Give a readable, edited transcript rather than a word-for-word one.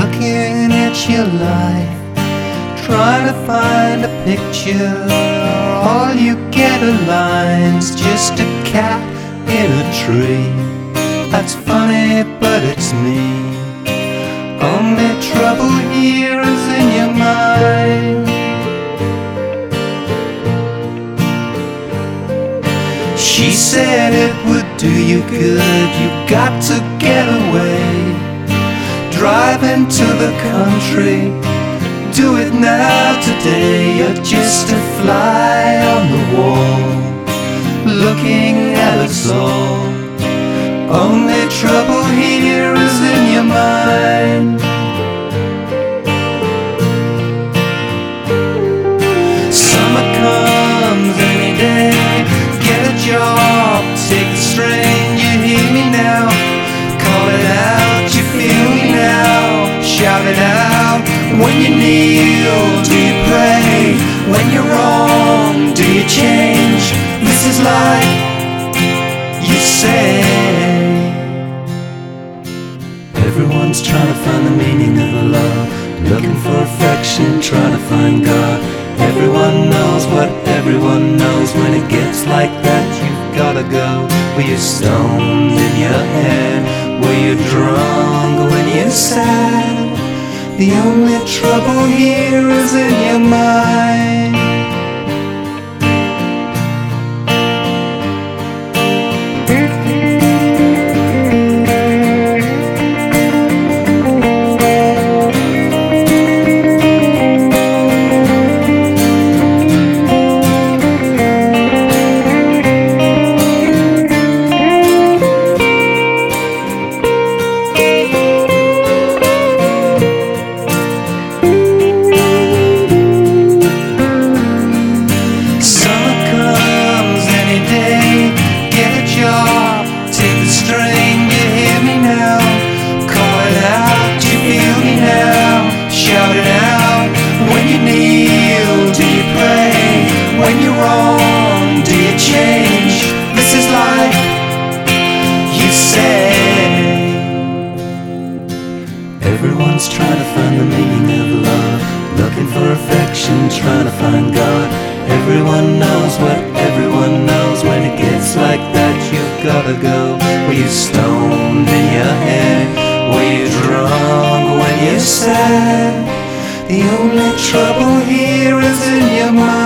looking at your life, trying to find a picture. All you get are lines, just a cat in a tree. That's funny, but it's me. Only trouble here is in your mind. She said it would do you good, you got to get away. Drive into the country, do it now today. You're just a fly on the wall, looking at us all. Only trouble here is in your mind. Summer comes any day, get a job, take the strain. You hear me now, call it out, you feel me now, shout it out. When you kneel, do you pray? When you're wrong, do you change? This is life, you say. Everyone's trying to find the meaning of love, looking for affection, trying to find God. Everyone knows what everyone knows. When it gets like that, you've gotta go. Were you stoned in your head? Were you drunk when you're sad? The only trouble here is in your mind. When you're wrong, do you change? This is life, you say. Everyone's trying to find the meaning of love, looking for affection, trying to find God. Everyone knows what everyone knows. When it gets like that, you've gotta go. Were you stoned in your head? Were you drunk when you're sad? The only trouble here is in your mind.